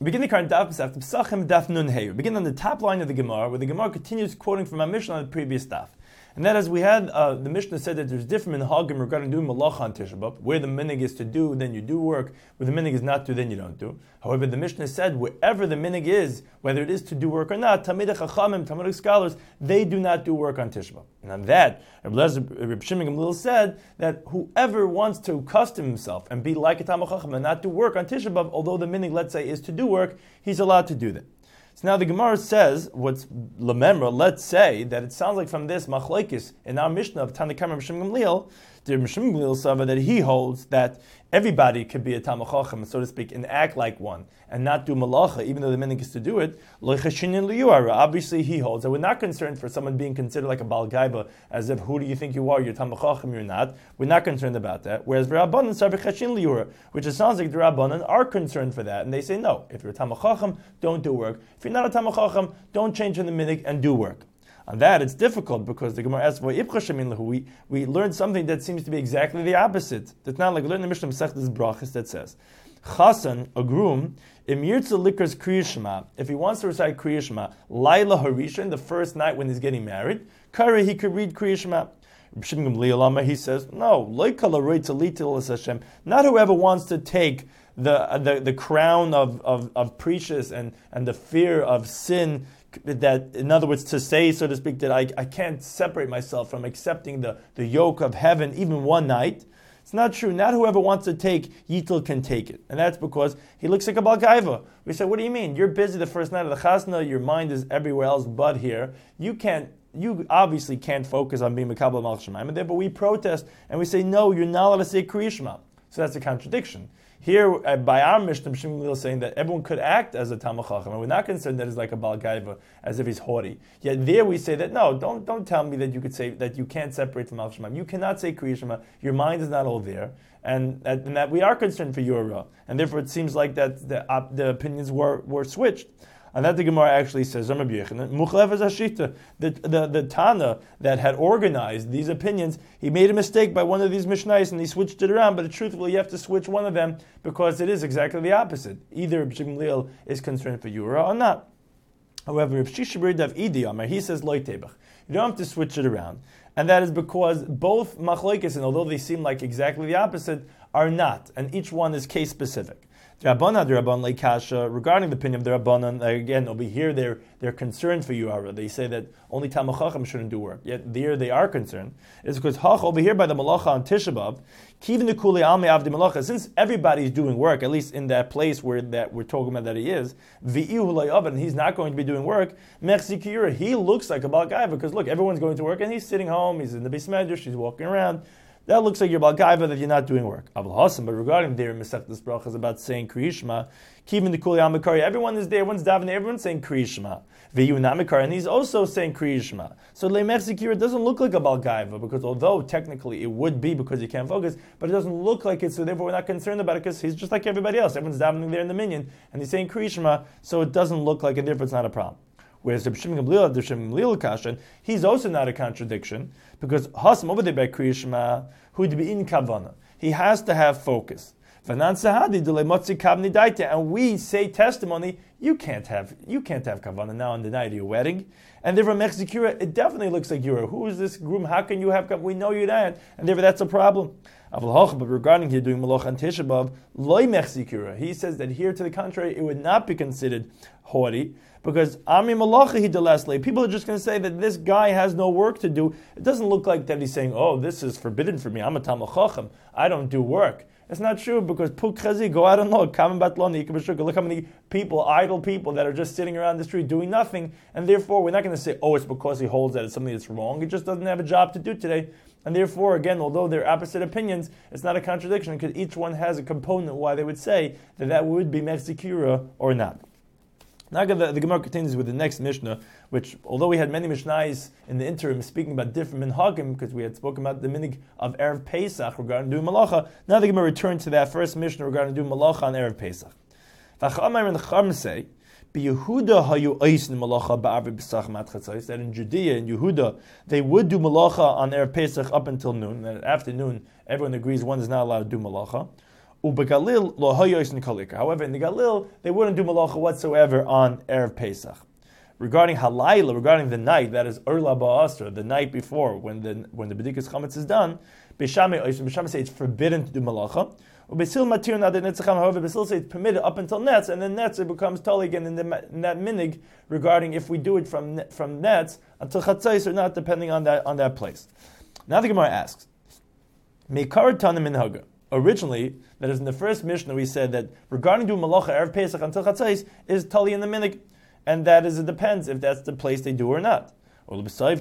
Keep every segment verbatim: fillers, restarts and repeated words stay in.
Begin the current daf after Pesachim daf nun hey. Begin on the top line of the Gemara, where the Gemara continues quoting from our Mishnah on the previous daf. And that as we had, uh, the Mishnah said that there's different minhagim regarding doing malacha on Tisha B'Av. Where the minig is to do, then you do work. Where the minig is not to, then you don't do. However, the Mishnah said wherever the minig is, whether it is to do work or not, Talmidei Chachamim, Talmudic scholars, they do not do work on Tisha B'Av. And on that, Reb Shimon Gamliel said that whoever wants to accustom himself and be like a Talmid Chacham and not do work on Tisha B'Av, although the minig, let's say, is to do work, he's allowed to do that. So now the Gemara says, what's lememra, let's say that it sounds like from this machlokes in our Mishnah of Tanna Kamma Reb Gamliel, the Reb Gamliel Sava, that he holds that everybody could be a Talmid Chacham, so to speak, and act like one, and not do malacha, even though the minig is to do it. Obviously, he holds that we're not concerned for someone being considered like a Baal Gaiba, as if, who do you think you are? You're Talmid Chacham, you're not. We're not concerned about that. Whereas Rabbanan Sarvei Chashin Liura, which it sounds like the Rabbanan are concerned for that, and they say, no, if you're a Talmid Chacham, don't do work. If you're not a Talmid Chacham, don't change in the minig and do work. On that, it's difficult because the Gemara asks, we, we learned something that seems to be exactly the opposite. It's not like we learned in the Mishnah Masechtas Brachos that says, Chasan, a groom, im yirtza likras Kriya Shema, if he wants to recite Kriya Shema, Laila Harishon, the first night when he's getting married, Kari, he could read Kriya Shema. He says, no, not whoever wants to take the the, the crown of, of, of precious and, and the fear of sin, that, in other words, to say, so to speak, that I, I can't separate myself from accepting the, the yoke of heaven even one night. It's not true. Not whoever wants to take Yitel can take it. And that's because he looks like a Baal Gaiva. We say, what do you mean? You're busy the first night of the Chasna, your mind is everywhere else but here. You can't, you obviously can't focus on being Mekabel Malchus Shemayim. And therefore we protest and we say, no, you're not allowed to say Kriya Shema. So that's a contradiction. Here, uh, by our Mishnah, Shimon Gamliel is saying that everyone could act as a Talmid Chacham, and we're not concerned that it's like a Baal Gaiva, as if he's haughty. Yet there we say that, no, don't don't tell me that you could say that you can't separate from Malchus Shemayim. You cannot say Kriya Shema. Your mind is not all there, and, and that we are concerned for your Ra. And therefore it seems like that the, uh, the opinions were, were switched. And that the Gemara actually says, the, the, the Tana that had organized these opinions, he made a mistake by one of these Mishnayos and he switched it around, but truthfully you have to switch one of them because it is exactly the opposite. Either Reb Gamliel is concerned for Yura or not. However, Reb Shisha bar Dav Idi Amar, he says Lo Tebach. You don't have to switch it around. And that is because both machlokes, and although they seem like exactly the opposite, are not, and each one is case specific. Rabbanan, the Rabbanan like Kasha, regarding the opinion of the Rabbanan, again, over here they're they're concerned for Yuara. They say that only Talmid Chacham shouldn't do work. Yet there they are concerned. It's because Hach over here by the Malacha on Tisha B'Av, Kivin the Kuli Alme Avdi Malacha, since everybody's doing work, at least in that place where that we're talking about that he is, V'ihu Layav, and he's not going to be doing work, Mechzi Kiyura, he looks like a Baal Gaiva, because look, everyone's going to work and he's sitting home, he's in the Beis Medrash, he's walking around. That looks like you're Baal Gaiva, that you're not doing work. But regarding there, Masechtas Brachos about saying Kriya Shema, Kivin the Kuli Amakari, everyone is there, everyone's davening, everyone's saying Kriya Shema. V'yu Namakari, and he's also saying Kriya Shema. So Le'mech doesn't look like a Baal Gaiva, because although technically it would be because you can't focus, but it doesn't look like it, so therefore we're not concerned about it, because he's just like everybody else. Everyone's davening there in the minyan, and he's saying Kriya Shema, so it doesn't look like it, therefore it's not a problem. Whereas Reb Shimon Gamliel, Reb Shimon Gamliel Kashan, he's also not a contradiction, because Hasam over there by Kriya Shema, who'd be in Kavana. He has to have focus. And we say testimony, you can't have you can't have Kavana now on the night of your wedding. And therefore Mechzikura, it definitely looks like you're. Who is this groom? How can you have Kavana? We know you're not. And therefore that's a problem. But regarding here doing Malach and Tisha B'Av, loy Mechzikura, he says that here to the contrary, it would not be considered haughty. Because Ami Malacha he delasle. People are just going to say that this guy has no work to do. It doesn't look like that he's saying, oh, this is forbidden for me. I'm a Talmid Chacham. I don't do work. It's not true, because Puk Chazi, go out and look. Look how many people, idle people, that are just sitting around the street doing nothing. And therefore, we're not going to say, oh, it's because he holds that it's something that's wrong. He just doesn't have a job to do today. And therefore, again, although they're opposite opinions, it's not a contradiction, because each one has a component why they would say that that would be Mechzikura or not. Now the, the Gemara continues with the next Mishnah, which, although we had many Mishnayos in the interim speaking about different minhagim, because we had spoken about the minig of Erev Pesach regarding doing malacha, now the Gemara returned to that first Mishnah regarding doing malacha on Erev Pesach. V'cha'amar and the Chacham say, B'Yehuda hayu oisin malacha ba'arvi Pesach matchatzos, that in Judea, in Yehuda, they would do malacha on Erev Pesach up until noon, and at afternoon, everyone agrees one is not allowed to do malacha. Ubegalil lo hayois nikalikar. However, in the Galil, they wouldn't do malacha whatsoever on Erev Pesach. Regarding halayla, regarding the night, that is Urla Ba'asra, the night before, when the when the B'dikas Chametz is done, B'Shamay Oishim, B'Shamay say it's forbidden to do malacha. Ubesil Matir Nad Netzacham, however, Besil say it's permitted up until Netz, and then Netz it becomes totally again in, the, in that minig regarding if we do it from from Netz until Chatzais or not, depending on that on that place. Now the Gemara asks, Meikar Tanim in Haga. Originally, that is in the first Mishnah, we said that regarding doing malacha Erev Pesach until Chatzais is totally in the minig. And that is, it depends if that's the place they do or not. Or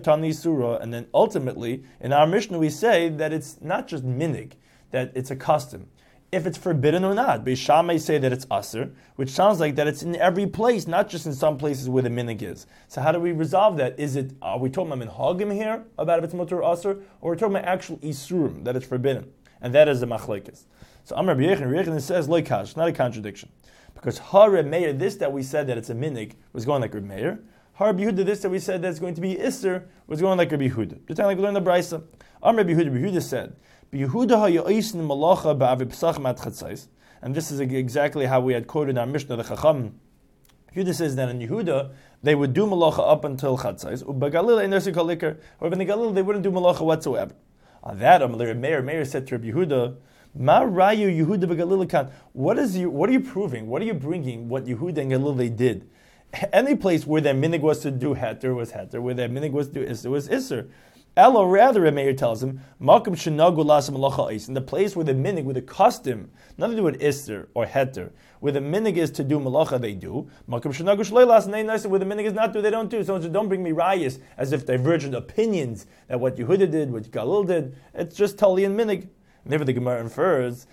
and then ultimately, in our Mishnah, we say that it's not just minig, that it's a custom. If it's forbidden or not. Beis Shammai say that it's aser, which sounds like that it's in every place, not just in some places where the minig is. So how do we resolve that? Is it, are we talking about minhagim here, about if it's mutar or aser, or we're talking about actual isurim, that it's forbidden? And that is the machlekes. So Amar Rabbi Yechon says, loikash, not a contradiction. Because Har Reb Meir, this that we said that it's a minig, was going like Reb Meir. Har Reb Yehuda, this that we said that it's going to be Isser, was going like Reb Yehuda. Just like we learned the Brisa. Am Reb Yehuda, Reb Yehuda said, Yehuda ha'yoisin malacha ba'avi pesachim at chatzais. And this is exactly how we had quoted in our Mishnah, the Chacham. Yehuda says that in Yehuda, they would do malacha up until chatzais. U'bagalil ein ersi kalikar. However, in the Galil, they wouldn't do malacha whatsoever. On that, Am Reb Meir, Meir said to Reb Yehuda, Ma rayu Yehuda v'Galil. What is you? What are you proving? What are you bringing? What Yehuda and Galil they did? Any place where their minig was to do heter was heter. Where their minig was to do isser was isser. Elo rather, Meir tells him, Makom shenagu lasem malacha is in the place where the minig, with the custom, nothing to do with isser or heter. Where the minig is to do malacha, they do. Makom shenagu shleilas and nicer. Where the minig is not do, they don't do. So don't bring me rayas as if divergent opinions that what Yehuda did, what Galil did. It's just totally in minig. Never the Gemara infers,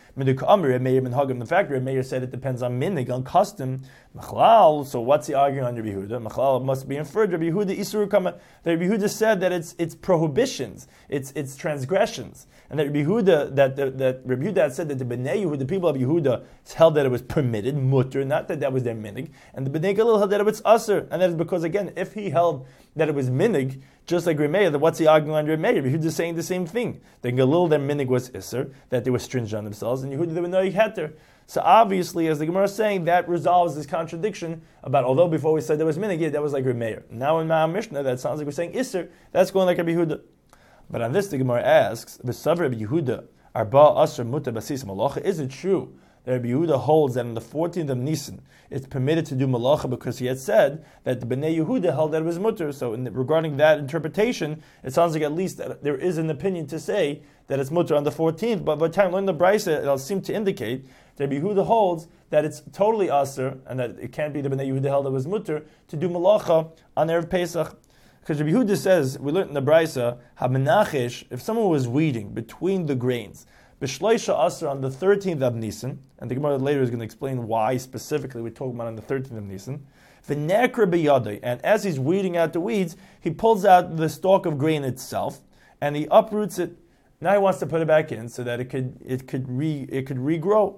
the fact that Meir said it depends on minig, on custom. So what's he arguing on Rabbi Yehuda? Machlal must be inferred. Rabbi Yehuda Isuru Kama. That Rabbi Yehuda said that it's it's prohibitions, it's it's transgressions, and that Rabbi Yehuda that that, that Rabbi Yehuda said that the Bnei Yehuda, the people of Yehuda, held that it was permitted, mutter, not that that was their minig, and the Bnei Galil held that it was aser, and that is because again, if he held that it was minig, just like Remeir, then what's he arguing on Remeir? Yehuda is saying the same thing. The Galil, their minig was iser, that they were stringent on themselves, and Yehuda, they were no heter. So obviously, as the Gemara is saying, that resolves this contradiction about, although before we said there was minig, yeah, that was like Remeir. Now in Ma'am Mishnah, that sounds like we're saying iser, that's going like Rabbi Yehuda. But on this, the Gemara asks, V'sav Rabbi Yehuda, Arba Asr Muta Basis Malacha, is it true that Rabbi Yehuda holds that on the fourteenth of Nisan, it's permitted to do malacha because he had said that the Bnei Yehuda held that it was mutter. So in the, regarding that interpretation, it sounds like at least that there is an opinion to say that it's mutter on the fourteenth. But by the time learning the Brisa, it'll seem to indicate that Rabbi Yehuda holds that it's totally aser and that it can't be the Bnei Yehuda held that it was mutter to do malacha on Erev Pesach. Because Rabbi Yehuda says, we learned in the Brisa, HaMenachesh, if someone was weeding between the grains, B'shleisha Asr on the thirteenth of Nisan, and the Gemara later is going to explain why specifically we're talking about on the thirteenth of Nisan. V'nekra b'yadai, and as he's weeding out the weeds, he pulls out the stalk of grain itself, and he uproots it. Now he wants to put it back in so that it could it could re it could regrow.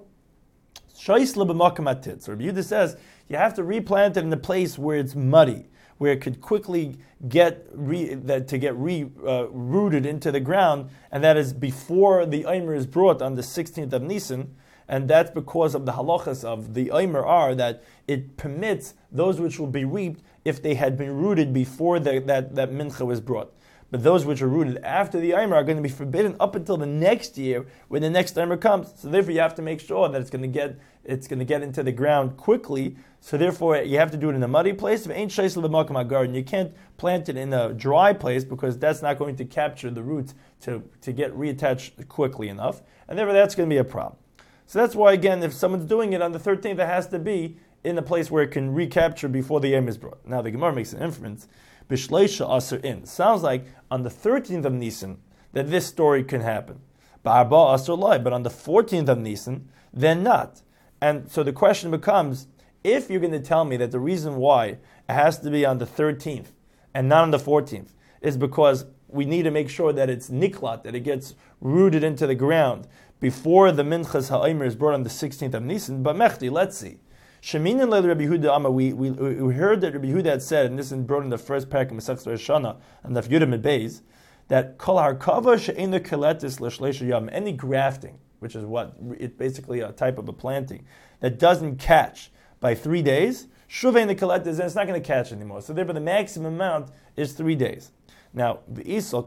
Shaisla b'makam atit. So Rabbi Yehuda says you have to replant it in a place where it's muddy, where it could quickly get re, that to get re, uh, rooted into the ground, and that is before the Eimer is brought on the sixteenth of Nisan, and that's because of the halachas of the Eimer are that it permits those which will be reaped if they had been rooted before the, that, that mincha was brought. But those which are rooted after the Eimer are going to be forbidden up until the next year when the next Eimer comes. So therefore you have to make sure that it's going to get it's going to get into the ground quickly. So therefore you have to do it in a muddy place. If it ain't shaisel b'makam garden, you can't plant it in a dry place because that's not going to capture the roots to, to get reattached quickly enough. And therefore that's going to be a problem. So that's why again, if someone's doing it on the thirteenth, it has to be in a place where it can recapture before the Eimer is brought. Now the Gemara makes an inference. B'shleisha aser in. Sounds like on the thirteenth of Nisan that this story can happen. Ba'arba aser lai. But on the fourteenth of Nisan, then not. And so the question becomes, if you're going to tell me that the reason why it has to be on the thirteenth and not on the fourteenth is because we need to make sure that it's niklat, that it gets rooted into the ground before the minchas ha'aymer is brought on the sixteenth of Nisan, but mechti, let's see. Sheminin le Rabbi Yehuda Amar, we, we, we heard that Rabbi Yehuda had said, and this is brought in the first parak of Masechta Rosh Hashanah, and the Yudim and Beis, that kol harkava she'ena keletis l'shleisha yam, any grafting, which is what it's basically a type of a planting that doesn't catch by three days, Shuvein the collector, then it's not going to catch anymore. So therefore, the maximum amount is three days. Now, now,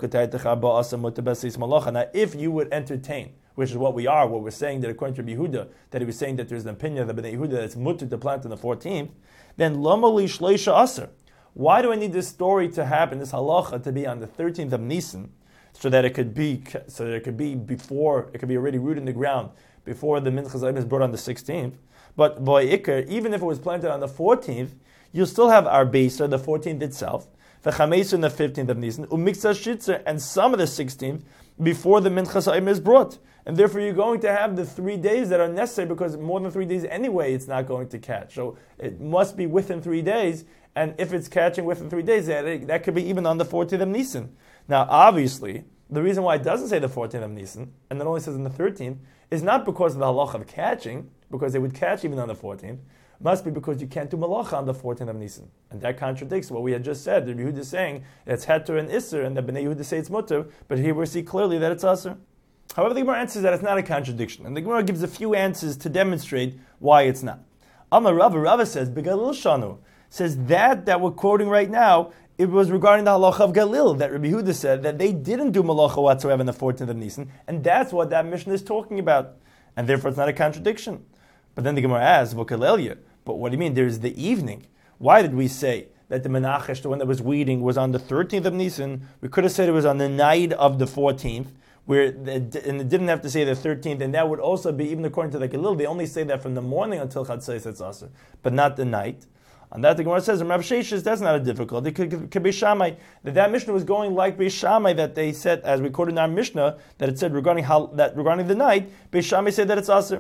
if you would entertain, which is what we are, what we're saying that according to Yehuda, that he was saying that there's an opinion of Bnei Yehuda that's mutter to plant on the fourteenth, then lomali shleisha aser. Why do I need this story to happen, this halacha to be on the thirteenth of Nisan, so that it could be, so that it could be before, it could be already rooted in the ground before the minchas zayim is brought on the sixteenth? But boy, ikar, even if it was planted on the fourteenth, you'll still have our Beisa, the fourteenth itself, the Chameis on the fifteenth of Nisan, Umiksa Shitzer, and some of the sixteenth before the Minchas Ha'im is brought. And therefore you're going to have the three days that are necessary, because more than three days anyway it's not going to catch. So it must be within three days, and if it's catching within three days, that, that could be even on the fourteenth of Nisan. Now obviously, the reason why it doesn't say the fourteenth of Nisan, and it only says on the thirteenth, is not because of the halacha of catching, because they would catch even on the fourteenth, must be because you can't do malacha on the fourteenth of Nisan. And that contradicts what we had just said. The Yehuda is saying that it's heter and isser, and the Bnei Yehuda say it's mutter, but here we see clearly that it's aser. However, the Gemara answers that it's not a contradiction, and the Gemara gives a few answers to demonstrate why it's not. Amar Rava, Rava says, Begalil Shanu, says that that we're quoting right now, it was regarding the halacha of Galil, that Rabbi Yehuda said that they didn't do malacha whatsoever on the fourteenth of Nisan, and that's what that mission is talking about, and therefore it's not a contradiction. But then the Gemara asks, V'Kalelya, but what do you mean? There's the evening. Why did we say that the Menachesh, the one that was weeding, was on the thirteenth of Nisan? We could have said it was on the night of the fourteenth, where the, and it didn't have to say the thirteenth, and that would also be, even according to the Galil, they only say that from the morning until Chatzais it's Aser, but not the night. On that, the Gemara says, Rav Sheshes, that's not a difficulty. It could, could, could be Shammai. That that Mishnah was going like Beis Shammai, that they said, as we quoted in our Mishnah, that it said regarding how that regarding the night, Beis Shammai said that it's Aser.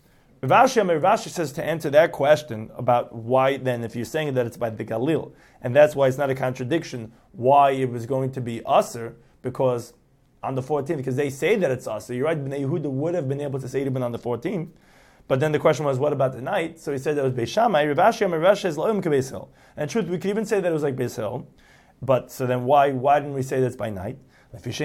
Rav Ashi, Rav Ashi says to answer that question about why then, if you're saying that it's by the Galil, and that's why it's not a contradiction, why it was going to be Aser, because on the fourteenth, because they say that it's Aser. You're right, Bnei Yehuda would have been able to say it even on the fourteenth. But then the question was, what about the night? So he said that it was Beis Shammai. Rav Ashi, Rav Ashi says, La'um Beis Hillel. And in truth, we could even say that it was like Beis Hillel. But so then why why didn't we say that's by night? Because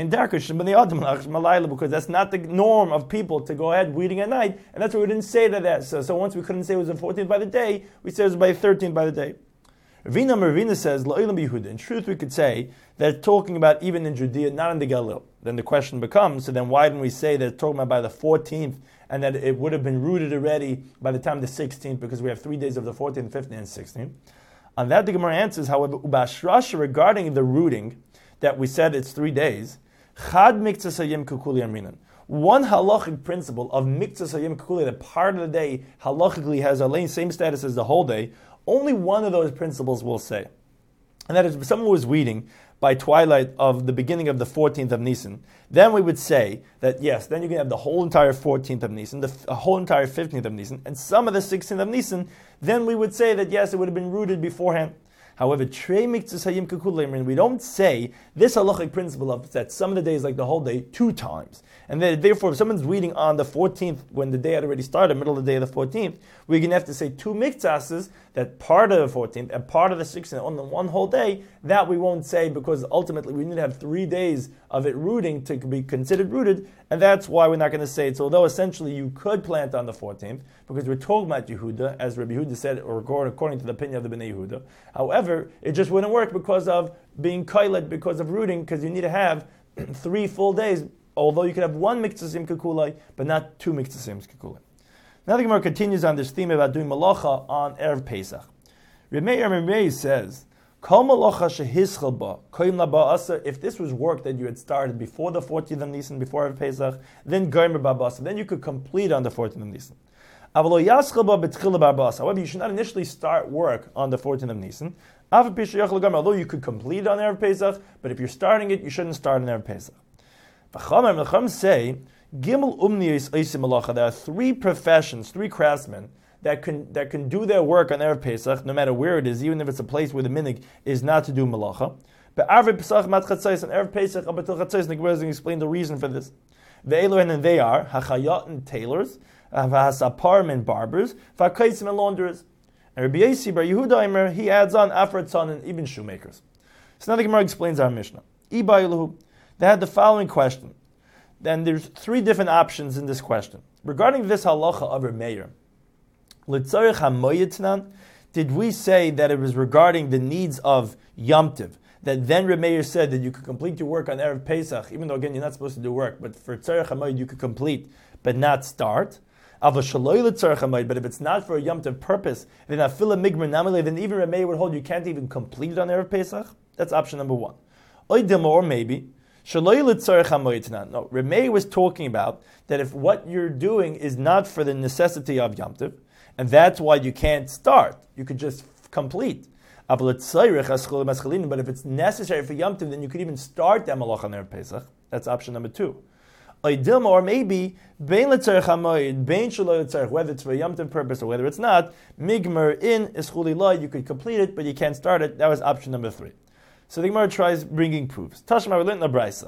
that's not the norm of people to go ahead weeding at night, and that's why we didn't say that. that. So, so once we couldn't say it was the fourteenth by the day, we said it was by the thirteenth by the day. Ravina Ravina says, La'ilam Yehuda. In truth, we could say that it's talking about even in Judea, not in the Galil. Then the question becomes, so then why didn't we say that it's talking about by the fourteenth, and that it would have been rooted already by the time the sixteenth, because we have three days of the fourteenth, fifteenth, and sixteenth. On that, the Gemara answers, however, Ubashrasha, regarding the rooting, that we said it's three days, Chad Miktzas Hayim Kukuli Amrinan. One halachic principle of Miktzas Hayim Kukuli, that part of the day halachically has a same status as the whole day, only one of those principles will say. And that is, if someone was weeding by twilight of the beginning of the fourteenth of Nisan, then we would say that yes, then you can have the whole entire fourteenth of Nisan, the f- whole entire fifteenth of Nisan, and some of the sixteenth of Nisan, then we would say that yes, it would have been rooted beforehand. However, Trei Miktzas Hayim Kukul, we don't say this halachic principle of that some of the days, like the whole day, two times. And then, therefore, if someone's reading on the fourteenth, when the day had already started, middle of the day of the fourteenth, we're going to have to say two miktzasses, that part of the fourteenth and part of the sixteenth on the one whole day. That we won't say, because ultimately we need to have three days of it rooting to be considered rooted, and that's why we're not going to say it. So although essentially you could plant on the fourteenth, because we're talking about Yehuda, as Rabbi Yehuda said, or according to the opinion of the Bnei Yehuda. However, it just wouldn't work because of being kailet, because of rooting, because you need to have three full days. Although you could have one miktasim kakulai, but not two miktasim kakulai. Now the Gemara continues on this theme about doing malacha on Erev Pesach. Remeir Remeir says, Kol malacha shehischal ba, koim la ba'asa, if this was work that you had started before the fourteenth of Nisan, before Erev Pesach, then goymer ba'asa, then you could complete on the fourteenth of Nisan. However, you should not initially start work on the fourteenth of Nisan, although you could complete it on Erev Pesach, but if you're starting it, you shouldn't start on Erev Pesach. The say, Gimel Umniyos Eisim Malacha, there are three professions, three craftsmen, that can that can do their work on Erev Pesach, no matter where it is, even if it's a place where the minig is not to do malacha. But Erev Pesach mat chatzais, and Erev Pesach up until chatzais, the Gemara is going to explain the reason for this. Ve'elu, and they are hachayot and tailors, hasaparim and barbers, v'akaisim and launderers. And Rabbi Yossi Bar Yehuda Aimer, he adds on afratzon and even shoemakers. So now the Gemara explains our Mishnah. Iba Eluhu. They had the following question. then there's three different options in this question. Regarding this halacha of Reb Meir, L'tzarech hamoyetnan, did we say that it was regarding the needs of Yom Tiv, that then Reb Meir said that you could complete your work on Erev Pesach, even though again you're not supposed to do work, but for Tzarech hamoyed you could complete, but not start. But if it's not for a Yom Tov purpose, then afila migmer namile, then even Reb Meir would hold you can't even complete it on Erev Pesach. That's option number one. Or maybe, no, Reb Meir was talking about that if what you're doing is not for the necessity of Yom Tov, and that's why you can't start, you could just complete. But if it's necessary for Yom Tov, then you could even start that malach on Erev Pesach. That's option number two. Or maybe, whether it's for Yom Tov purpose or whether it's not, migmer in ischuli la, you could complete it, but you can't start it. That was option number three. So the Gemara tries bringing proofs. Tashma we learned in the Brisa.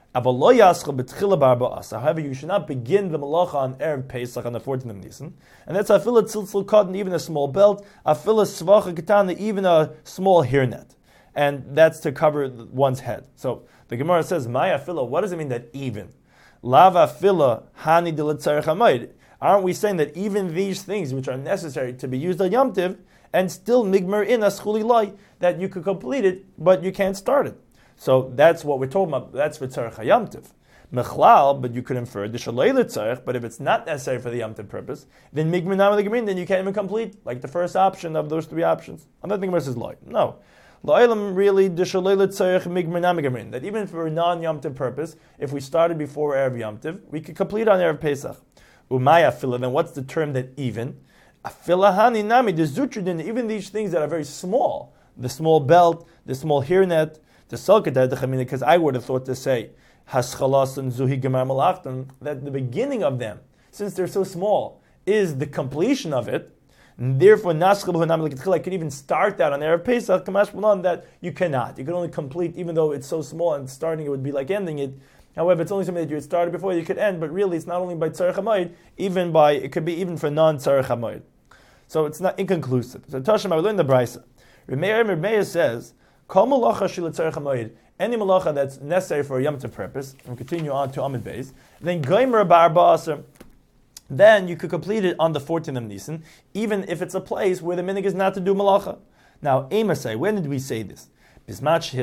However, you should not begin the malacha on Erev Pesach on the fourteenth of Nisan, and that's afilah tziltzil cotton, even a small belt, afilah svacha katana, even a small hairnet, and that's to cover one's head. So the Gemara says, "My afilah." What does it mean that even? Lava fila hani d'letzarech hamayid. Aren't we saying that even these things which are necessary to be used on Yom Tiv and still migmer in aschuli loy, that you could complete it but you can't start it? So that's what we're talking about. That's for tzarech hayom tiv. Mechlal, but you could infer the shalei letzarech. But if it's not necessary for the Yom Tiv purpose, then migmer nam legemin, then you can't even complete, like the first option of those three options. Another thing says loy. No. La'ilam really the shalei letzarech migmer nam legemin. That even for a non-Yom Tiv purpose, if we started before Erev Yom Tiv, we could complete on Erev Pesach. Umaya fila. Then what's the term that even? Afila hani nami the zutridin. Even these things that are very small, the small belt, the small hairnet, the salkadah dechamina. Because I would have thought to say haschalas and zuhi gemar malachtan, that the beginning of them, since they're so small, is the completion of it. And therefore, I could even start that on Erev Pesach, Kamash that you cannot. You can only complete, even though it's so small and starting it would be like ending it. However, it's only something that you had started before you could end, but really it's not only by Tzarech HaMoed, even by, it could be even for non-Tzarech HaMoed. So it's not inconclusive. So Tashma, we learn the Brisa. Reb Meir says, Kol malacha shel Tzarech HaMoed, any malacha that's necessary for a Yom Tov purpose, and continue on to Amid Beis, then Goymer Ba'arba Aser, then you could complete it on the fourteenth of Nisan, even if it's a place where the minig is not to do malacha. Now, Ema say, when did we say this? If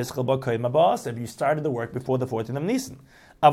you started the work before the fourteenth of Nisan. But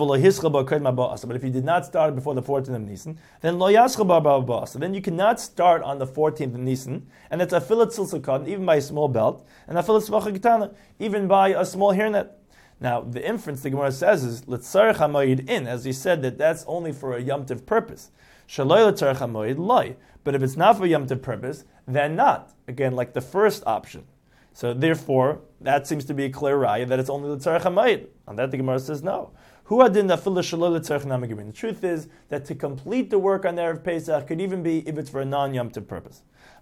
if you did not start before the fourteenth of Nisan, then lo so then you cannot start on the fourteenth of Nisan, and it's a filat silsakon, even by a small belt, and a filat svachagitana, even by a small hairnet. Now, the inference the Gemara says is letzarech hamoyed in, as he said that that's only for a Yom Tiv purpose. Shaloi letzarech hamoyed loy. But if it's not for Yom Tiv purpose, then not. Again, like the first option. So therefore, that seems to be a clear raya that it's only l'tzarech hamayid. On that, the Gemara says no. Who adin nafila shalol l'tzarech namagibin? The truth is that to complete the work on Erev Pesach could even be if it's for a non-Yom Tov purpose.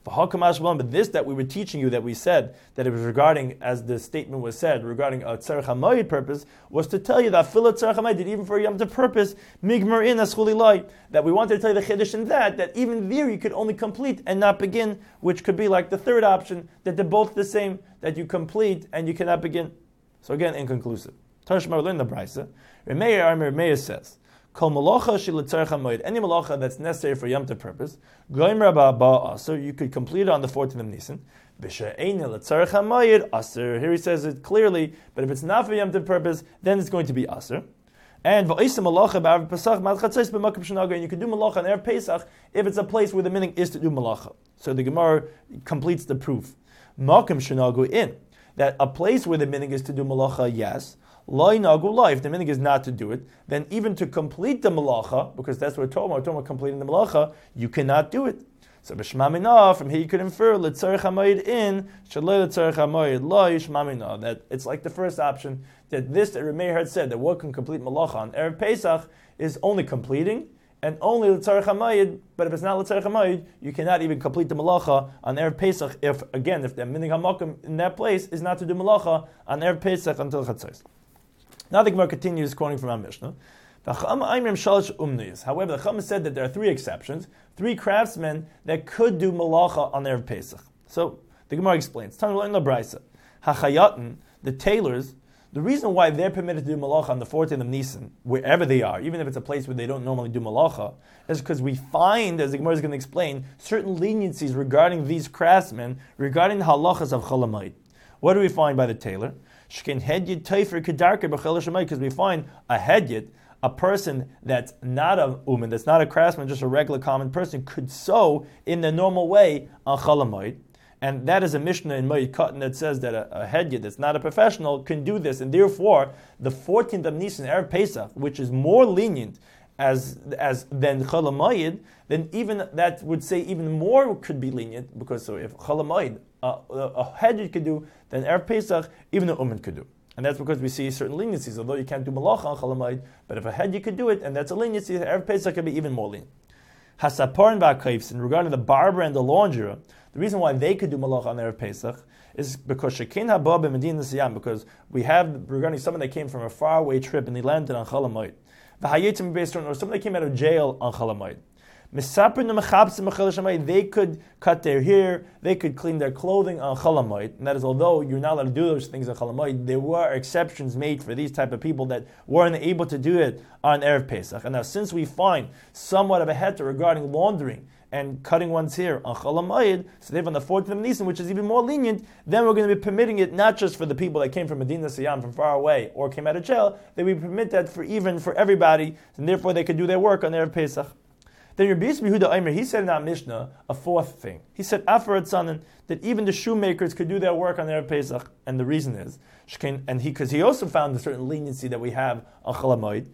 But this that we were teaching you, that we said that it was regarding, as the statement was said, regarding a tzarech hamayid purpose, was to tell you that fila tzarech hamayid, even for a Yom Tov purpose, migmer in aschuli loy, that we wanted to tell you the chiddush in that, that even there you could only complete and not begin, which could be like the third option, that they're both the same, that you complete and you cannot begin. So again, inconclusive. Tashma, we learn the Brisa. Reb Meir says, Kol malacha shel tzarech hamoed, any malacha that's necessary for Yom Tov purpose, goymer ba'ba aser, you could complete it on the fourteenth of Nisan. B'she'eina l'tzarech hamoed aser. Here he says it clearly, but if it's not for Yom Tov purpose, then it's going to be aser. And v'oisem malacha b'Erev Pesach madchatzos b'makom shenaga, and you can do malacha on Erev Pesach if it's a place where the meaning is to do malacha. So the Gemara completes the proof. Makom shenagu in, that a place where the meaning is to do malacha, yes. Loi nagu loi. If the meaning is not to do it, then even to complete the malacha, because that's what we're talking about, we're talking about completing the malacha, you cannot do it. So b'shma minah, from here you could infer l'tzarech hamayid in, shalei l'tzarech hamayid loi shma minah, that it's like the first option, that this that Reb Meir had said, that what can complete malacha on Erev Pesach is only completing, and only l'tzarech hamayid, but if it's not l'tzarech hamayid, you cannot even complete the malacha on Erev Pesach, if, again, if the minig hamakom in that place is not to do malacha on Erev Pesach until chatzos. Now the Gemara continues quoting from our Mishnah. However, the Chum said that there are three exceptions, three craftsmen that could do malacha on Erev Pesach. So the Gemara explains. The tailors, The reason why they're permitted to do malacha on the fourteenth of Nisan, wherever they are, even if it's a place where they don't normally do malacha, is because we find, as the Gemara is going to explain, certain leniencies regarding these craftsmen, regarding the halachas of Chol Hamoed. What do we find by the tailor? Because we find a hedyot, a person that's not a uman, that's not a craftsman, just a regular common person, could sew in the normal way on Chol Hamoed. And that is a Mishnah in Moed Katan that says that a, a hedyot that's not a professional can do this. And therefore, the fourteenth of Nisan, Erev Pesach, which is more lenient as as than Chol Hamoed, then even that would say even more could be lenient, because so if Chol Hamoed, uh, a hedyot could do, then Erev Pesach, even a uman could do. And that's because we see certain leniencies, although you can't do malacha on Chol Hamoed, but if a hedyot could do it, and that's a leniency, Erev Pesach could be even more lenient. Hasapar and Ba'akayfsin, regarding the barber and the launderer, the reason why they could do malacha on Erev Pesach is because shekin haba b'medina siyam, because we have regarding someone that came from a faraway trip and they landed on Chol Hamoed, v'hayetzim based on, or someone that came out of jail on Chol Hamoed. They could cut their hair, they could clean their clothing on Chol Hamoed, and that is, although you're not allowed to do those things on Chol Hamoed, there were exceptions made for these type of people that weren't able to do it on Erev Pesach. And now, since we find somewhat of a heter regarding laundering and cutting one's hair on Chol Hamoed, so they've on the fourteenth of Nisan, which is even more lenient, then we're going to be permitting it not just for the people that came from Medina Siyam, from far away, or came out of jail, that we permit that for even for everybody, and therefore they could do their work on Erev Pesach. Then Rabbi Yisrael Yehuda Omer, he said in our Mishnah a fourth thing. He said, Afar Atzanan, that even the shoemakers could do their work on Erev Pesach, and the reason is, and he because he also found a certain leniency that we have on Chol Hamoed,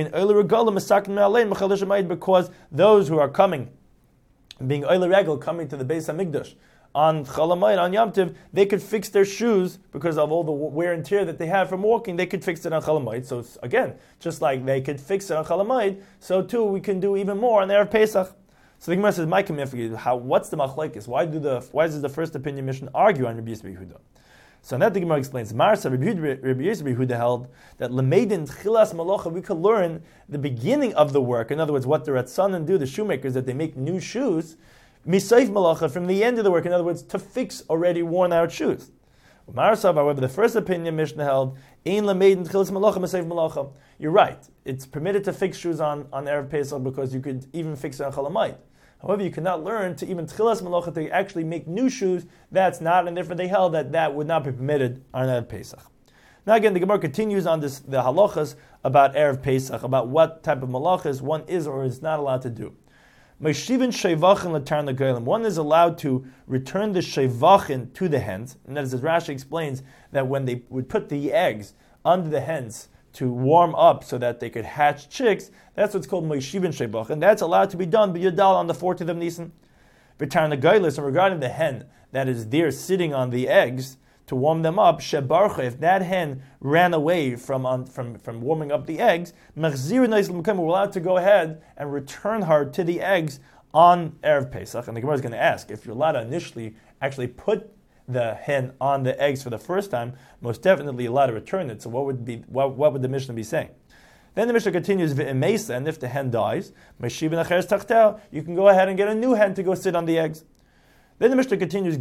because those who are coming, being Oile Regel, coming to the Beis HaMikdash, on Chol Hamoed, on Yom Tov, they could fix their shoes because of all the wear and tear that they have from walking. They could fix it on Chol Hamoed. So again, just like they could fix it on Chol Hamoed, so too we can do even more on Erev Pesach. So the Gemara says, "My commitment, how? What's the machlokes? Why do the? Why does the first opinion mission argue on Rabbi Yisrael Yehuda?" So on that the Gemara explains, Marsa Rabbi Yisrael Yehuda held that Lameidin Chilas Malacha, we could learn the beginning of the work. In other words, what the Ratzanan do, the shoemakers, that they make new shoes. Misayif malacha, from the end of the work, in other words, to fix already worn out shoes. Marasav, however, the first opinion Mishnah held, Ein lameidin tchilas malacha misayif malacha. You're right. It's permitted to fix shoes on, on Erev Pesach because you could even fix it on Chol Hamoed. However, you cannot learn to even tchilas malacha to actually make new shoes. That's not, and therefore they held that that would not be permitted on Erev Pesach. Now again, the Gemara continues on this the halachas about Erev Pesach, about what type of malachas one is or is not allowed to do. One is allowed to return the shevachin to the hens, and that is, as Rashi explains, that when they would put the eggs under the hens to warm up so that they could hatch chicks, that's what's called moishivin shevachin, and that's allowed to be done by Yudal on the fourteenth of Nisan. Return the geilis, and regarding the hen that is there sitting on the eggs to warm them up, shebarcha, if that hen ran away from um, from, from warming up the eggs, we're allowed to go ahead and return her to the eggs on Erev Pesach. And the Gemara is going to ask, if you're allowed to initially actually put the hen on the eggs for the first time, most definitely allowed to return it. So what would be what, what would the Mishnah be saying? Then the Mishnah continues, v'emesa, and if the hen dies, you can go ahead and get a new hen to go sit on the eggs. Then the Mishnah continues,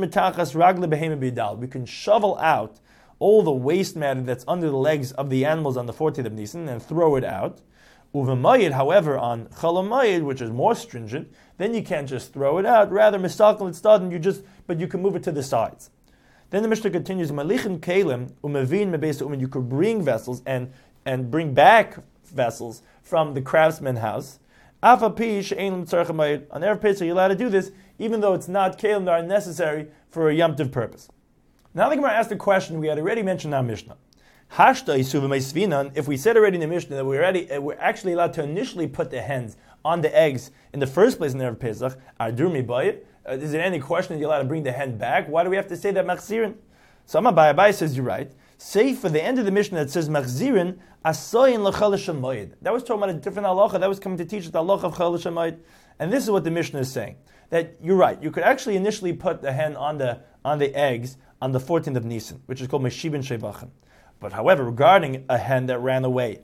we can shovel out all the waste matter that's under the legs of the animals on the fourteenth of Nisan and throw it out. Uvemayid, however, on Chol Hamoed, which is more stringent, then you can't just throw it out. Rather, mistakal it's done, you just, but you can move it to the sides. Then the Mishnah continues, malichin kalim umavin mebeis umin. You could bring vessels and and bring back vessels from the craftsman's house. Afa pish ein tzarich hamayid. On Erev Pesach, you're allowed to do this, even though it's not kalim that are necessary for a Yom Tov purpose. Now the Gemara asked a question we had already mentioned in our Mishnah. If we said already in the Mishnah that we're already we're actually allowed to initially put the hens on the eggs in the first place in Erev Pesach, uh, is there any question that you're allowed to bring the hen back? Why do we have to say that machzirin? So Abai Abai says you're right. Say for the end of the Mishnah that says machzirin asoyin l'chol shamoyed. That was talking about a different halacha. That was coming to teach us the halacha of chol shamoyed. And this is what the Mishnah is saying. That you're right. You could actually initially put the hen on the on the eggs on the fourteenth of Nisan, which is called Meshibin Shevachin. But however, regarding a hen that ran away,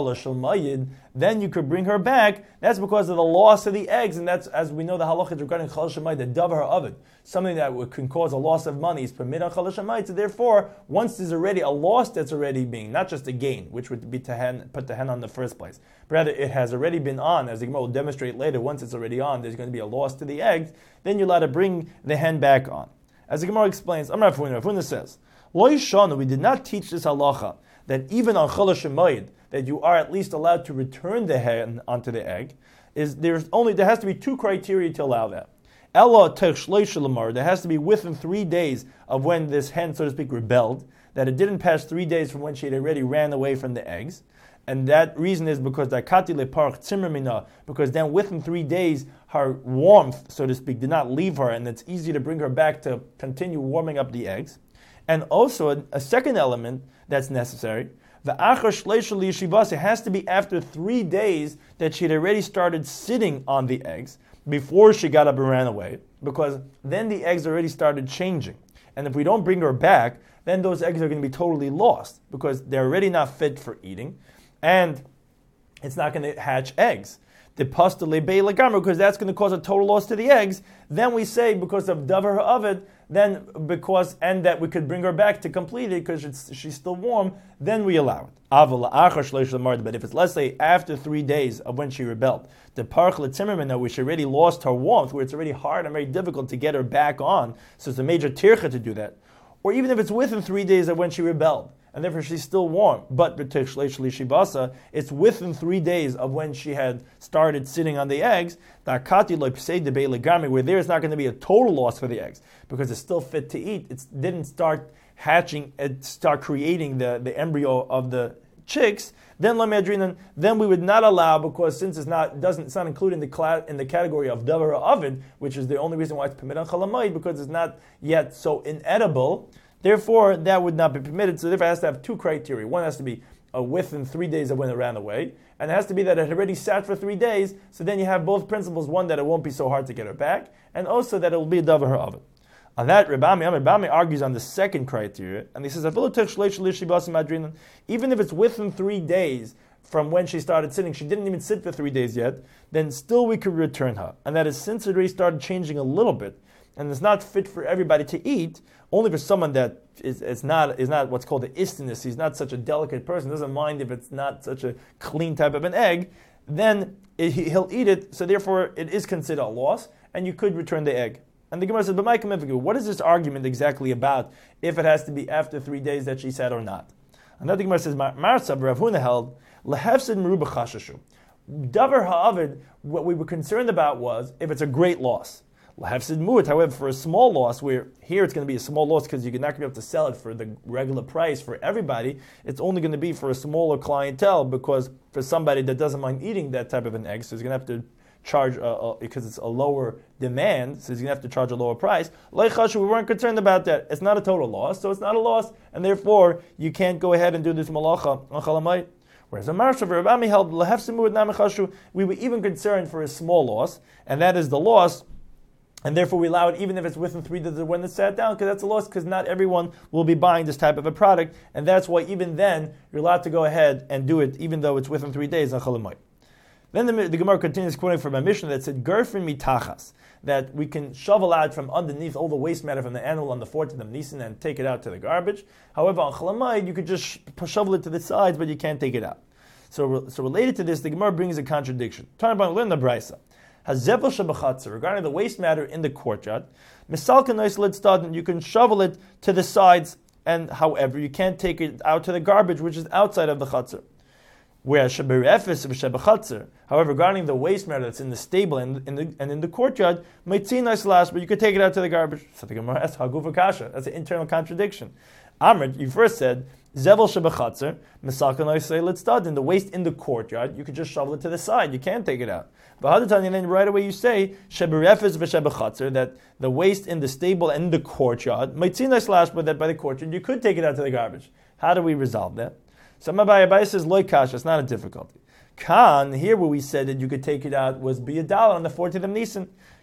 then you could bring her back. That's because of the loss of the eggs, and that's, as we know, the halachah regarding chal shemayid, the davar ha'avid, something that can cause a loss of money is permitted on chal shemayid. So therefore, once there's already a loss that's already being, not just a gain, which would be to hen, put the hen on in the first place, but rather it has already been on, as the Gemara will demonstrate later, once it's already on, there's going to be a loss to the eggs, then you're allowed to bring the hen back on. As the Gemara explains, Amar Rafuna, Rafuna says, Lo yishanu, we did not teach this halacha, that even on chal shemayid, that you are at least allowed to return the hen onto the egg. Is there's only there has to be two criteria to allow that. Ella tech shleish lamar, there has to be within three days of when this hen, so to speak, rebelled, that it didn't pass three days from when she had already ran away from the eggs. And that reason is because dakati leparch tzimmer mina, because then within three days her warmth, so to speak, did not leave her, and it's easy to bring her back to continue warming up the eggs. And also a, a second element that's necessary, the achar shleishal yeshivas, it has to be after three days that she had already started sitting on the eggs before she got up and ran away, because then the eggs already started changing. And if we don't bring her back, then those eggs are going to be totally lost because they're already not fit for eating, and it's not going to hatch eggs. The pasta lebei legamra, because that's going to cause a total loss to the eggs. Then we say because of davar ha'avid, then because and that we could bring her back to complete it because it's, she's still warm, then we allow it. But if it's, let's say, after three days of when she rebelled, the parch letzimmerman, that we she already lost her warmth, where it's already hard and very difficult to get her back on, so it's a major tircha to do that. Or even if it's within three days of when she rebelled, and therefore she's still warm, but it's within three days of when she had started sitting on the eggs, where there is not going to be a total loss for the eggs, because it's still fit to eat. It didn't start hatching, it start creating the, the embryo of the chicks, then then we would not allow, because since it's not doesn't it's not included in the cla- in the category of davar ha'avid, which is the only reason why it's permitted on chal hamayid, because it's not yet so inedible. Therefore, that would not be permitted. So therefore, it has to have two criteria. One has to be uh, within three days of when it ran away, and it has to be that it had already sat for three days. So then you have both principles: one, that it won't be so hard to get her back, and also that it will be a davar ha'avid. On that, Rebami Rebami argues on the second criteria, and he says, even if it's within three days from when she started sitting, she didn't even sit for three days yet, then still we could return her. And that is, since it already started changing a little bit, and it's not fit for everybody to eat, only for someone that is, is not is not what's called the istiness, he's not such a delicate person, doesn't mind if it's not such a clean type of an egg, then it, he'll eat it, so therefore it is considered a loss, and you could return the egg. And the Gemara says, but my what is this argument exactly about, if it has to be after three days that she said or not? And then the Gemara says, Marsav Rav Huna held, Lehefsid meruba chashashu. Davar ha'avid, what we were concerned about was if it's a great loss. Lehefsid mu'at, however, for a small loss, where here it's going to be a small loss because you're not going to be able to sell it for the regular price for everybody, it's only going to be for a smaller clientele, because for somebody that doesn't mind eating that type of an egg, so he's going to have to charge, uh, uh, because it's a lower demand, so he's going to have to charge a lower price. We weren't concerned about that. It's not a total loss, so it's not a loss, and therefore you can't go ahead and do this malacha on chalamayit. Whereas a Marshav Rabami held, we were even concerned for a small loss, and that is the loss, and therefore we allow it even if it's within three days when it's sat down, because that's a loss, because not everyone will be buying this type of a product, and that's why even then you're allowed to go ahead and do it even though it's within three days on chalamayit. Then the, the Gemara continues quoting from a Mishnah that said, Gerfin mitachas, that we can shovel out from underneath all the waste matter from the animal on the fourteenth of Nisan and take it out to the garbage. However, on chalamayid, you could just shovel it to the sides, but you can't take it out. So, so related to this, the Gemara brings a contradiction. Turn about learn the brisa. Hazevel shabachatzer, regarding the waste matter in the courtyard, misalka noislid stadin, you can shovel it to the sides, and however, you can't take it out to the garbage, which is outside of the chatzar. Whereas shaberefes of shebachatzer, however, regarding the waste matter that's in the stable and in the and in the courtyard, might seem nice last, but you could take it out to the garbage. So the Gemara asks, "Hagufa kasha." That's an internal contradiction. Amrit, you first said zevel shebachatzer, misalka noisei litzadin. The waste in the courtyard, you could just shovel it to the side. You can't take it out. But other time, and then right away you say shaberefes v'shebachatzer, that the waste in the stable and the courtyard might seem nice last, but that by the courtyard you could take it out to the garbage. How do we resolve that? So Abai says, loy kasha, it's not a difficulty. Kan, here where we said that you could take it out was be a dollar on the fourteenth of Nisan.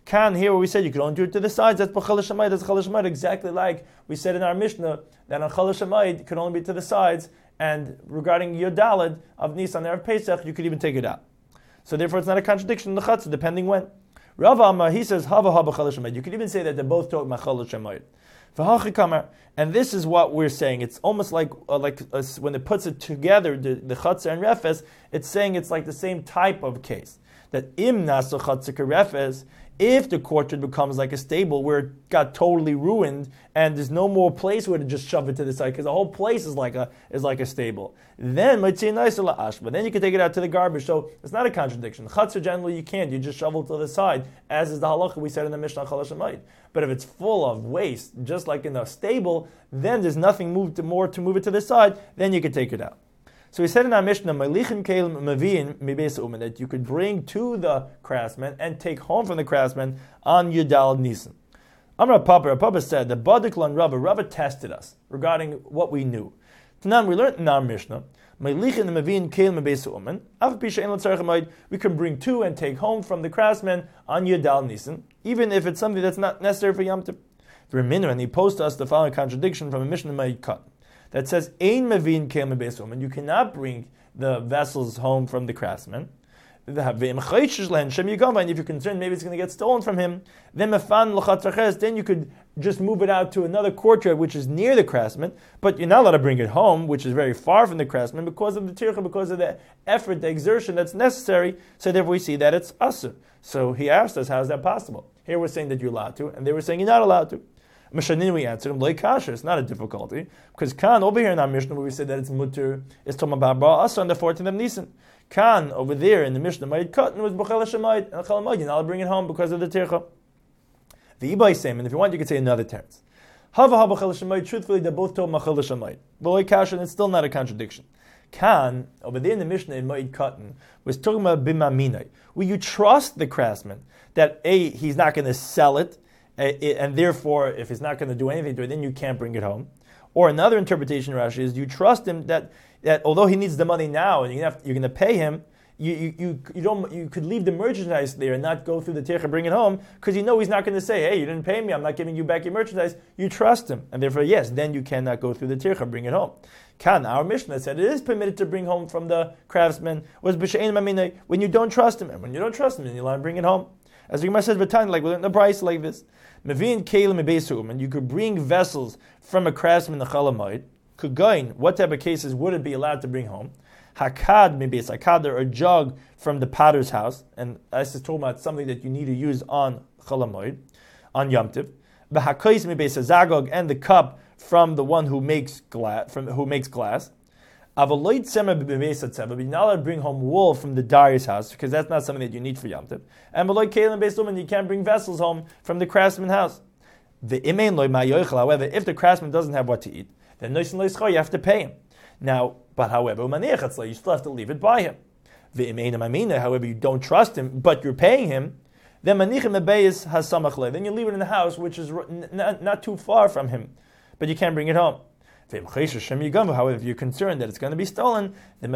Can here where we said you could only do it to the sides, that's b'chal shamayid, that's chal shamayid, exactly like we said in our Mishnah that on chal shamayid it could only be to the sides, and regarding your dalid of Nisan there of Pesach, you could even take it out. So therefore it's not a contradiction in the chatzah, depending when. Rav Amar, he says, hava haba chal shamayid. You could even say that they're both talking about chal shamayid. And this is what we're saying. It's almost like uh, like uh, when it puts it together, the, the chatzah and refes, it's saying it's like the same type of case. That im naso chatzah kerefes, if the courtyard becomes like a stable where it got totally ruined and there's no more place where to just shove it to the side because the whole place is like a is like a stable, then but then you can take it out to the garbage. So it's not a contradiction. Chatzah generally you can't. You just shovel to the side, as is the halacha we said in the Mishnah Chal Shamayid. But if it's full of waste, just like in a stable, then there's nothing moved to more to move it to the side. Then you can take it out. So we said in our Mishnah, that you could bring to the craftsman and take home from the craftsman on Yudal Nisan. Amar Papa, Papa said, the Badiklan Rava, Rava tested us regarding what we knew. Tanan, we learned in our Mishnah, we can bring two and take home from the craftsman on Yudal Nisan, even if it's something that's not necessary for Yom Tov. And he posed to us the following contradiction from a Mishnah Ma'id Kat that says, Ein Mavin Keil Mebeis Uman, you cannot bring the vessels home from the craftsman. And if you're concerned maybe it's going to get stolen from him, then you could just move it out to another courtyard which is near the craftsman, but you're not allowed to bring it home, which is very far from the craftsman, because of the tircha, because of the effort, the exertion that's necessary. So therefore we see that it's asur. So he asked us, how is that possible? Here we're saying that you're allowed to, and they were saying you're not allowed to. Mishanin, we answered him, like kasher, it's not a difficulty, because Khan over here in our Mishnah where we said that it's mutter, it's talking about bara asur on the fourteenth of Nisan. Khan over there in the Mishnah Ma'id Katan was b'chal shamayid and chal shamayid. You're not allowed to bring it home because of the tircha. The Ibai same, and if you want, you could say another teretz. Hava hava chal shamayid. Truthfully, they both told machal shamayid. But like kasher, and it's still not a contradiction. Khan over there in the Mishnah in Ma'id Katan was talking about bimaminai, where you trust the craftsman that a he's not going to sell it, and therefore if he's not going to do anything to it, then you can't bring it home. Or another interpretation, Rashi, is you trust him that, that although he needs the money now and you're going to pay him, you, you you you don't you could leave the merchandise there and not go through the tircha and bring it home because you know he's not going to say, hey, you didn't pay me, I'm not giving you back your merchandise. You trust him, and therefore, yes, then you cannot go through the tircha and bring it home. Kan, our Mishnah said it is permitted to bring home from the craftsman was b'she'ein mamina when you don't trust him, and when you don't trust him, then you let him bring it home. As the Gemara says, "V'tan," like we learned in the price like this. Mevin kelim mebeisum, and you could bring vessels from a craftsman the chalamayid. Kugain, what type of cases would it be allowed to bring home? Hakad mebeis hakad, or a jug from the potter's house, and this is talking about something that you need to use on chalamayid, on Yom Tov. V'hakais mebeis hazagog, and the cup from the one who makes glass, from who makes glass. Avaloid tzema bebeis hatzeva, but you're not allowed to bring home wool from the dyer's house because that's not something that you need for Yom Tov. And v'loid kelim beis uman, you can't bring vessels home from the craftsman's house. The imein loy ma'yochel, however, if the craftsman doesn't have what to eat, then noisin loy schar, you have to pay him. Now, but however, you still have to leave it by him. The imein mamina, however, you don't trust him, but you're paying him, then manichem mebeis hasamach le, then you leave it in the house, which is not, not too far from him, but you can't bring it home. However, if you're concerned that it's going to be stolen, then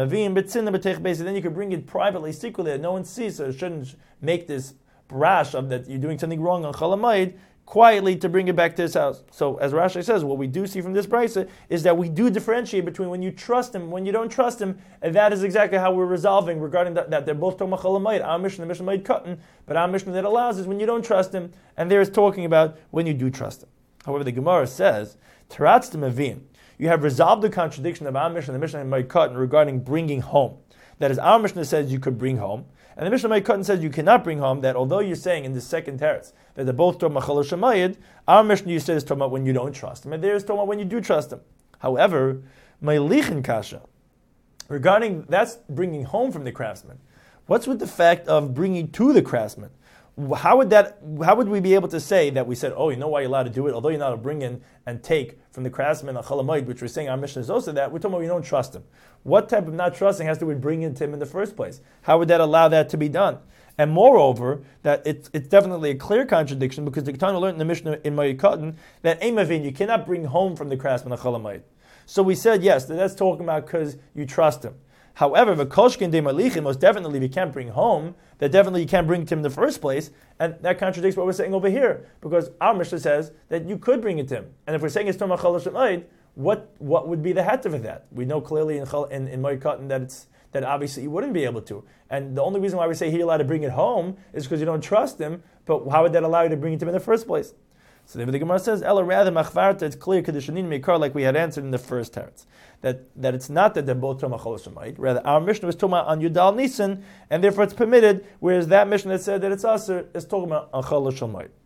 then you can bring it privately, secretly, that no one sees, so it shouldn't make this brash of that you're doing something wrong on chalamayid, quietly to bring it back to his house. So, as Rashi says, what we do see from this brisa is that we do differentiate between when you trust him, when you don't trust him, and that is exactly how we're resolving regarding that, that they're both talking about chalamayid. Our Mishnah, the Mishnah Ma'id Katan, but our Mishnah that allows is when you don't trust him, and there is talking about when you do trust him. However, the Gemara says, Teratz Mavin, you have resolved the contradiction of our Mishnah and the Mishnah Ma'id Katan regarding bringing home. That is, our Mishnah says you could bring home, and the Mishnah Ma'id Katan says you cannot bring home. That although you're saying in the second teretz that they're both talking about chal shamayid, our Mishnah you said is talking about when you don't trust him, and there is talking about when you do trust him. However, Ma'lichin kasha, regarding that's bringing home from the craftsman. What's with the fact of bringing to the craftsman? How would that? How would we be able to say that we said, oh, you know why you're allowed to do it, although you're not allowed to bring in and take from the craftsman a chalamayid, which we're saying our Mishnah is also that, we're talking about we don't trust him. What type of not trusting has to do with bringing to him in the first place? How would that allow that to be done? And moreover, that it's it's definitely a clear contradiction because the Ketana learned in the Mishnah in Ma'id Katan that Eimavin, you cannot bring home from the craftsman a chalamayid. So we said, yes, that's talking about because you trust him. However, the koshkin de malichin, most definitely we can't bring home, that definitely you can't bring to him in the first place, and that contradicts what we're saying over here, because our Mishnah says that you could bring it to him. And if we're saying it's Tomah Chalash Shemayid, what what would be the hat of that? We know clearly in in, in Moed Katan that it's that obviously you wouldn't be able to. And the only reason why we say he's allowed to bring it home is because you don't trust him, but how would that allow you to bring it to him in the first place? So the Gemara says, Ella rather machvarta, it's clear kedushanin meikar, like we had answered in the first teretz, that that it's not that they're both Tomah Chalash Shemayid. Rather, our Mishnah was talking about on Yudal Nisan, and therefore it's permitted, whereas that Mishnah that said that it's Aser is talking about on Chalash Shemayid.